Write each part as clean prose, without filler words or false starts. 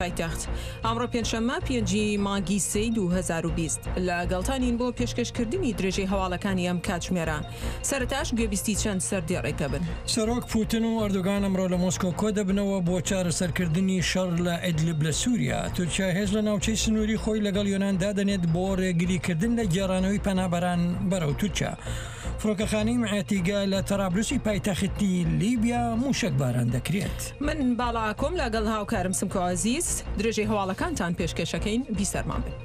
پایتەخت ئەمڕۆ پێنجشەممە پێنجی مانگی سەی 2020 لە گەڵتانین بۆ پێشکەشکردنی درێژەی هەواڵەکانی ئەم کاتژمێرە. سەرەتاش گوێبیستی چەند سەردێڕێکە بن. سەرۆک پوتین و ئەردۆغان ئەمڕۆ لە مۆسکۆ کۆ دەبنەوە بۆ چارەسەرکردنی شەڕ لە ئیدلیب لە سووریا. تورکیا هێز لە ناوچەی سنووری خۆی لەگەڵ یۆنان دادەنێت بۆ ڕێگریکردن لە گێڕانەوەی پەنابەران بەرەو تورکیا. فڕۆکەخانەی معێتیگا لە تەرابلوسی پایتەختی لیبیا موشک باران دەکرێت. من باڵا کۆم لەگەڵ هاوکارم سمکۆ عەزیز درێژەی هەواڵەکانتان پێشکەشەکەین بیسەرمان بن.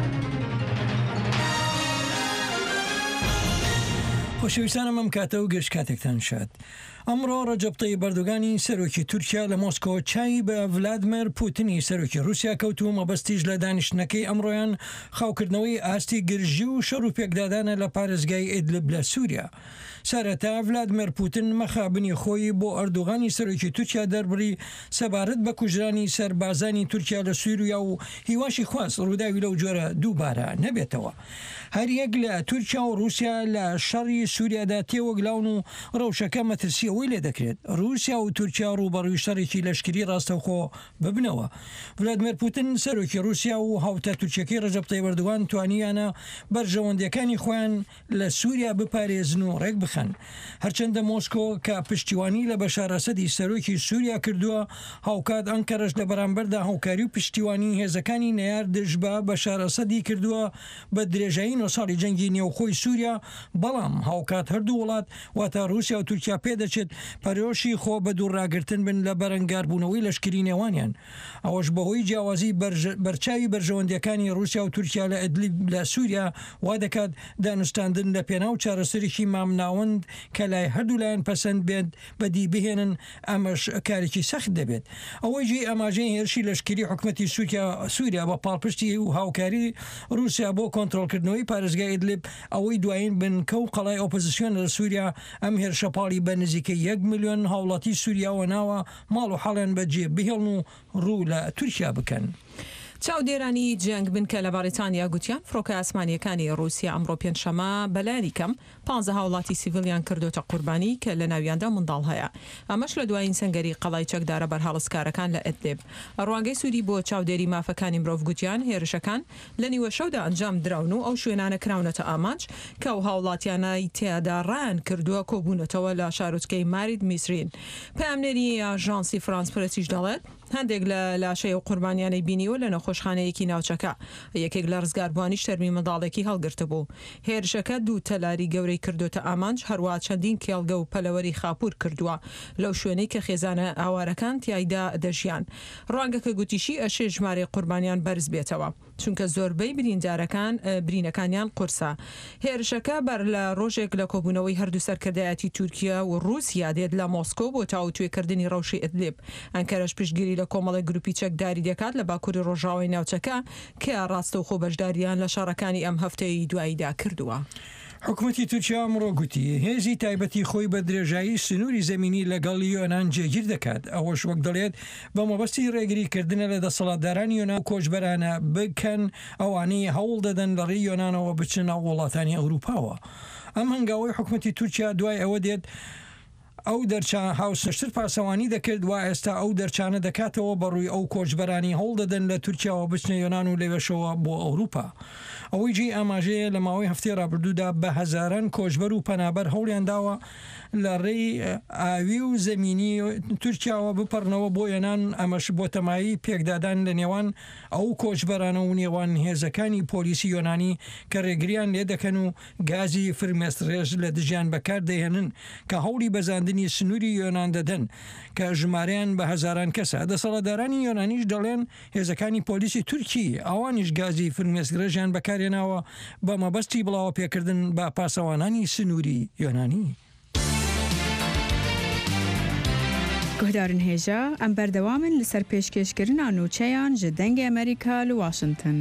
خۆشەویستانم ئەم کاتە و گەشت کاتێکتان شاد. ئەمڕۆ ڕەجەب تەیب ئەردۆغانی سەرۆکی تورکیا لە مۆسکۆ چای بە ڤلادیمیر پوتینی سەرۆکی رووسیا کەوت و مەبەستیش لە دانیشتنەکەی ئەمڕۆیان خاوکردنەوەی ئاستی گرژی و شەڕ و پێکدادانە لە پارێزگای ئیدلیب لە سووریا. سەرەتا ڤلادیمیر پوتین مەخابنی خۆی بۆ ئەردۆغانی سەرۆکی تورکیا دەربڕی سەبارەت بە کوژرانی سەربازانی تورکیا لە سووریا و هیواشی خواست ڕووداوی لەو جۆرە دووبارە نەبێتەوە. هەریەک لە تورکیا و رووسیا لە شەڕی سووریادا تێوەگلاون و ڕەوشەکە مەترسیەوەی لێ دەکرێت رووسیا و تورکیا ڕوبەڕووی شەڕێکی لەشکری ڕاستەوخۆ ببنەوە. ڤلادیمیر پوتین سەرۆکی رووسیا و هاوتە تورکیەکەی ڕەجەب تەیب ئەردۆغان توانیانە بەرژەوەندەکانی خۆیان لە سووریا بپارێزن و ڕێک بخەن. هەرچەندە مۆسکۆ کە پشتیوانی لە بەشار ئەسەدی سەرۆکی سووریا کردووە، هاوکات ئەنکەرەش لە بەرامبەردا هاوکاری و پشتیوانی هێزەکانی نەیاردش بە بەشار ئەسەدی کردووە بە درێژایی 9 ساڵی جەنگی نێوخۆی سووریا. بەڵام هاوکات هەردوو وڵات واتە رووسیا و تورکیا پێدەچێت پەرۆشی خۆ بە دووڕاگرتن بن لە بەرەنگاربوونەوەی لەشکری نێوانیان. ئەوەش بەهۆی جیاوازی بەرچاوی بەرژەوەندەکانی رووسیا و تورکیا لە ئیدلیب لە سووریا وا دەکات دانوستاندن لە پێناو چارەسەرێکی مامناوەند کە لای هەردوو لایەن پەسەند بێت بەدی بهێنن. ئەمەش کارێکی سەخت دەبێت. ئەوەی جێ ئەماژەی هێرشی لەشکری حکومەتی سووریا بە پاڵپشتی و هاوکاری رووسیا بۆ کۆنتڕۆڵکردنەوەی پارێزگای ئیدلیب ئەوەی دوایین بنکە و قەڵای ئۆپۆزیسیۆن لە سووریا ئەم هێرشەپاڵی بە نزیکەی 1 ملیۆن هاوڵاتی سووریاوە ناوە ماڵ و حەڵیان بەجێ بهێڵن و ڕوو لە تورکیا بکەن. چاودێرانی جەنگ بنکە لە باریتانیا گوتیان فڕۆکە ئاسمانیەکانی رووسیا ئەمڕۆ پێنجشەممە بەلایانی کەم 15 هاوڵاتی سیڤیلیان کردوتە قوربانی کە لە ناویاندا منداڵ هەیە. ئەمەش لە دوایین سەنگەری قەڵای چەکدارە بەرهەڵسکارەکان لە ئیدلیب. ڕوانگەی سووری بۆ چاودێری مافەکانی مرۆڤ گوتیان هێرشەکان لە نیوە شەودا ئەنجام دراون و ئەو شوێنانە کراونەتە ئامانج کە ئەو هاوڵاتیانای تێدا ڕایان کردووە کۆبوونەتەوە لە شارۆچکەی مارید میسرین. پامنێری ئاژانسی فرانس پرسیش دەڵێت هەندێک لە لاشەی و قوربانیانەی بینیوە لە نەخۆشخانەیەکی ناوچەکە. یەکێک لە ڕزگاربوانی شەرمی منداڵێکی هەڵگرتە بوو. هێرشەکە 2 تەلاری گەورەی کردوتە ئامانج، هەروە چەندین کێڵگە و پەلەوەری خاپور کردووە لەو شوێنەی کە خێزانە ئاوارەکان تیایدا دەژیان. ڕوانگەکە گوتیشی ئەشێ ژمارەی قوربانیان بەرز بێتەوە چونکە زۆربەی برینەکانیان قورسە. هێرشەکە بەر لە ڕۆژێک لە کۆبوونەوەی هەردوو سەرکردایەتی تورکیا و رووسیا دێت لە مۆسکۆ بۆ تاوتوێکردنی ڕەوشی ئیدلیب. ئەنکەرەش پشتگیری لە کۆمەڵی گروپی چەکداری دەکات لە باکووری ڕۆژاوای ناوچەکە کە ڕاستەوخۆ بەشداریان لە شارەکانی ئەم هەفتەی دواییدا کردووە. حکومەتی تورکیا ئەمڕۆ گوتی هێزی تایبەتی خۆی بە درێژایی سنووری زەمینی لەگەڵ یۆنان جێگیر دەکات. ئەوەش وەک دەڵێت بە مەبەستی ڕێگریکردنە لە دەسەڵاتدارانی یۆنان و کۆچبەرانە بکەن ئەوانەی هەوڵ دەدەن لە ڕێی یۆنانەوە بچن ناو وڵاتانی ئەوروپاوە. ئەم هەنگاوەی حکومەتی تورکیا دوای ئەوە دێت ئەو دەرچان هاوسەشتر پاسەوانی دەکرد و ئێستا ئەو دەرچانە دەکاتەوە بەڕووی ئەو کۆچبەرانی هەوڵ دەدەن لە تورکیاوە بچنە یۆنان و لێوەشەوە بۆ ئەوروپا. ئەوەی جێ ئاماژەیە لە ماوەی هەفتەی ڕابردوودا بە هەزاران کۆچبەر و پەنابەر هەوڵیان داوە لە ڕێی ئاوی و زەمینی تورکیاوە بپەڕنەوە بۆ یۆنان. ئەمەش بۆ تەمایی پێکدادان لە نێوان ئەو کۆچبەرانە و نێوان هێزەکانی پۆلیسی یۆنانی کە ڕێگریان لێ دەکەن و گازی فرمێسڕێژ لە دژیان بەکار دەهێنن کە هەوڵی بەزاندنی سنووری یۆنان دەدەن کە ژمارەیان بە هەزاران کەسە. دەسەڵاتدارانی یۆنانیش دەڵێن هێزەکانی پۆلیسی تورکی ئەوانیش گازی فرمێسڕێژیان بەکارهێناوە بە مەبەستی بڵاوە پێکردن بە پاسەوانانی سنووری یۆنانی. گۆدارن هێژە ئەم بەردەوامن لەسەر پێشکەشکردنا نوچەیان ji dengê Amerîka li Washington.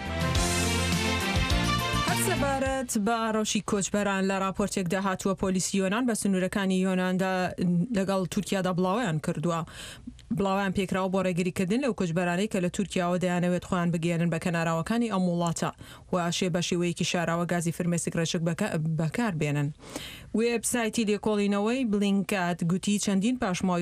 سەبارەت بە ڕەوشی کۆچبەران لە راپۆرتێکدا هاتووە پۆلیسی یۆنان بە سنوورەکانی یۆناندا لەگەڵ تورکیادا بڵاویان کردووە. بڵاویان پێکراوە بۆ ڕێگریکردن لەو کوچبەرانەی کە لە تورکیاوە دەیانەوێت خۆیان بگێنن بە کەناراوەکانی ئەم وڵاتە و ئاشێ بە شێوەیەکی شاراوە گازی فرمێسک بەکار بێنن. وێبسایتی لێکۆڵینەوەی بلینکات گوتی چەندین پاشماوی